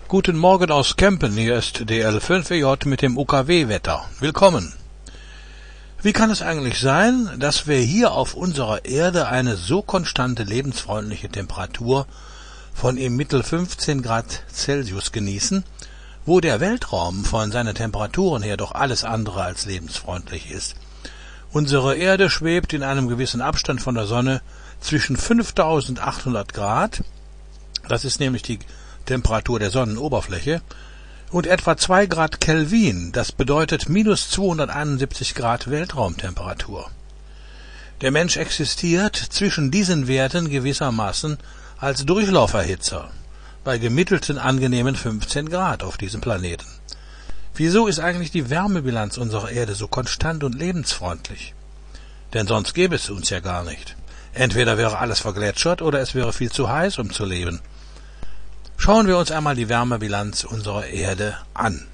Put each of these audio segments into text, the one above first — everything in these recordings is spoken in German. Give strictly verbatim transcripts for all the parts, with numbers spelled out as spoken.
Guten Morgen aus Kempen, hier ist D L fünf E J mit dem U K W-Wetter. Willkommen. Wie kann es eigentlich sein, dass wir hier auf unserer Erde eine so konstante lebensfreundliche Temperatur von im Mittel fünfzehn Grad Celsius genießen, wo der Weltraum von seinen Temperaturen her doch alles andere als lebensfreundlich ist? Unsere Erde schwebt in einem gewissen Abstand von der Sonne zwischen fünftausendachthundert Grad, das ist nämlich die Temperatur der Sonnenoberfläche, und etwa zwei Grad Kelvin, das bedeutet minus zweihunderteinundsiebzig Grad Weltraumtemperatur. Der Mensch existiert zwischen diesen Werten gewissermaßen als Durchlauferhitzer bei gemittelten angenehmen fünfzehn Grad auf diesem Planeten. Wieso ist eigentlich die Wärmebilanz unserer Erde so konstant und lebensfreundlich? Denn sonst gäbe es uns ja gar nicht. Entweder wäre alles vergletschert oder es wäre viel zu heiß, um zu leben. Schauen wir uns einmal die Wärmebilanz unserer Erde an.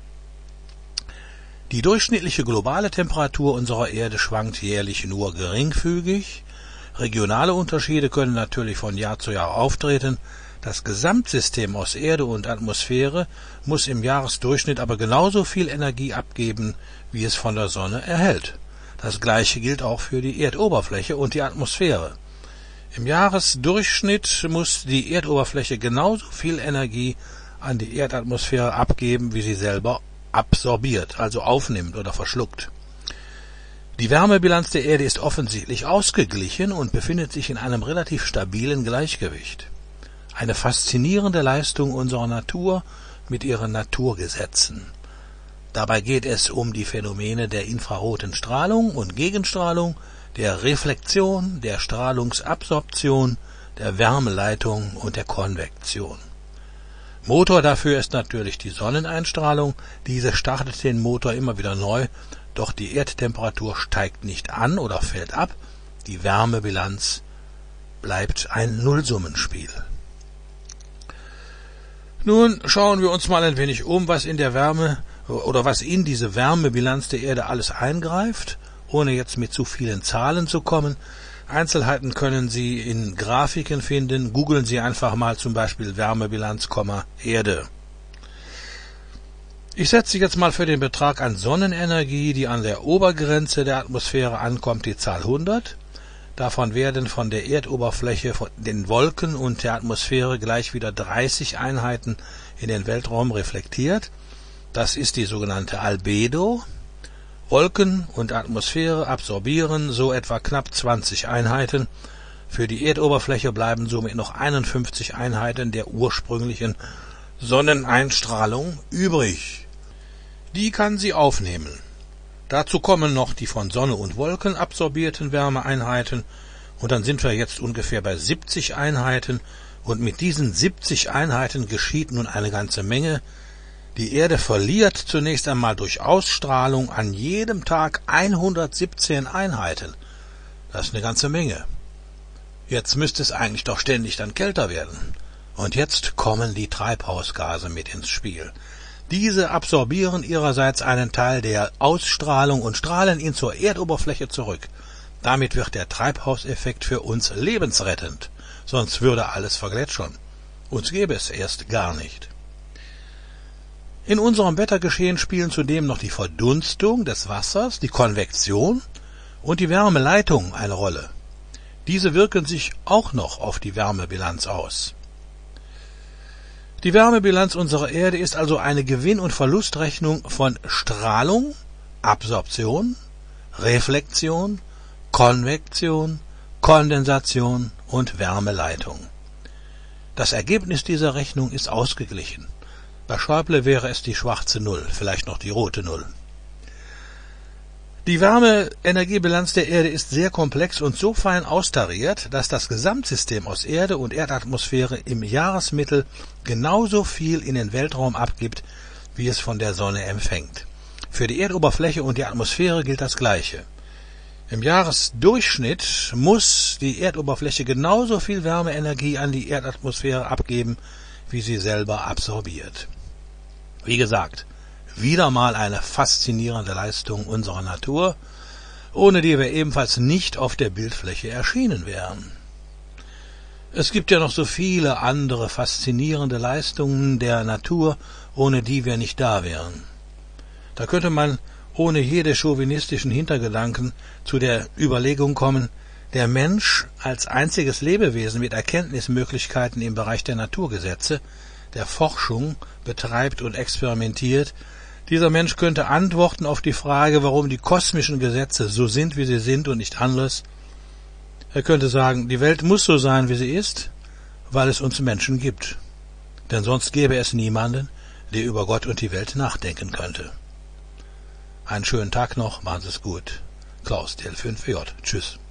Die durchschnittliche globale Temperatur unserer Erde schwankt jährlich nur geringfügig. Regionale Unterschiede können natürlich von Jahr zu Jahr auftreten. Das Gesamtsystem aus Erde und Atmosphäre muss im Jahresdurchschnitt aber genauso viel Energie abgeben, wie es von der Sonne erhält. Das Gleiche gilt auch für die Erdoberfläche und die Atmosphäre. Im Jahresdurchschnitt muss die Erdoberfläche genauso viel Energie an die Erdatmosphäre abgeben, wie sie selber absorbiert, also aufnimmt oder verschluckt. Die Wärmebilanz der Erde ist offensichtlich ausgeglichen und befindet sich in einem relativ stabilen Gleichgewicht. Eine faszinierende Leistung unserer Natur mit ihren Naturgesetzen. Dabei geht es um die Phänomene der infraroten Strahlung und Gegenstrahlung, der Reflexion, der Strahlungsabsorption, der Wärmeleitung und der Konvektion. Motor dafür ist natürlich die Sonneneinstrahlung. Diese startet den Motor immer wieder neu, doch die Erdtemperatur steigt nicht an oder fällt ab. Die Wärmebilanz bleibt ein Nullsummenspiel. Nun schauen wir uns mal ein wenig um, was in der Wärme oder was in diese Wärmebilanz der Erde alles eingreift, ohne jetzt mit zu vielen Zahlen zu kommen. Einzelheiten können Sie in Grafiken finden. Googeln Sie einfach mal zum Beispiel Wärmebilanz, Erde. Ich setze jetzt mal für den Betrag an Sonnenenergie, die an der Obergrenze der Atmosphäre ankommt, die Zahl hundert. Davon werden von der Erdoberfläche, von den Wolken und der Atmosphäre gleich wieder dreißig Einheiten in den Weltraum reflektiert. Das ist die sogenannte Albedo. Wolken und Atmosphäre absorbieren so etwa knapp zwanzig Einheiten. Für die Erdoberfläche bleiben somit noch einundfünfzig Einheiten der ursprünglichen Sonneneinstrahlung übrig. Die kann sie aufnehmen. Dazu kommen noch die von Sonne und Wolken absorbierten Wärmeeinheiten und dann sind wir jetzt ungefähr bei siebzig Einheiten und mit diesen siebzig Einheiten geschieht nun eine ganze Menge. Die Erde verliert zunächst einmal durch Ausstrahlung an jedem Tag hundertsiebzehn Einheiten. Das ist eine ganze Menge. Jetzt müsste es eigentlich doch ständig dann kälter werden. Und jetzt kommen die Treibhausgase mit ins Spiel. Diese absorbieren ihrerseits einen Teil der Ausstrahlung und strahlen ihn zur Erdoberfläche zurück. Damit wird der Treibhauseffekt für uns lebensrettend. Sonst würde alles vergletschern. Uns gäbe es erst gar nicht. In unserem Wettergeschehen spielen zudem noch die Verdunstung des Wassers, die Konvektion und die Wärmeleitung eine Rolle. Diese wirken sich auch noch auf die Wärmebilanz aus. Die Wärmebilanz unserer Erde ist also eine Gewinn- und Verlustrechnung von Strahlung, Absorption, Reflexion, Konvektion, Kondensation und Wärmeleitung. Das Ergebnis dieser Rechnung ist ausgeglichen. Bei Schäuble wäre es die schwarze Null, vielleicht noch die rote Null. Die Wärmeenergiebilanz der Erde ist sehr komplex und so fein austariert, dass das Gesamtsystem aus Erde und Erdatmosphäre im Jahresmittel genauso viel in den Weltraum abgibt, wie es von der Sonne empfängt. Für die Erdoberfläche und die Atmosphäre gilt das Gleiche. Im Jahresdurchschnitt muss die Erdoberfläche genauso viel Wärmeenergie an die Erdatmosphäre abgeben, wie sie selber absorbiert. Wie gesagt, wieder mal eine faszinierende Leistung unserer Natur, ohne die wir ebenfalls nicht auf der Bildfläche erschienen wären. Es gibt ja noch so viele andere faszinierende Leistungen der Natur, ohne die wir nicht da wären. Da könnte man ohne jede chauvinistischen Hintergedanken zu der Überlegung kommen, der Mensch als einziges Lebewesen mit Erkenntnismöglichkeiten im Bereich der Naturgesetze, der Forschung betreibt und experimentiert, dieser Mensch könnte antworten auf die Frage, warum die kosmischen Gesetze so sind, wie sie sind und nicht anders. Er könnte sagen, die Welt muss so sein, wie sie ist, weil es uns Menschen gibt. Denn sonst gäbe es niemanden, der über Gott und die Welt nachdenken könnte. Einen schönen Tag noch, machen Sie es gut. Klaus, D L fünf J. Tschüss.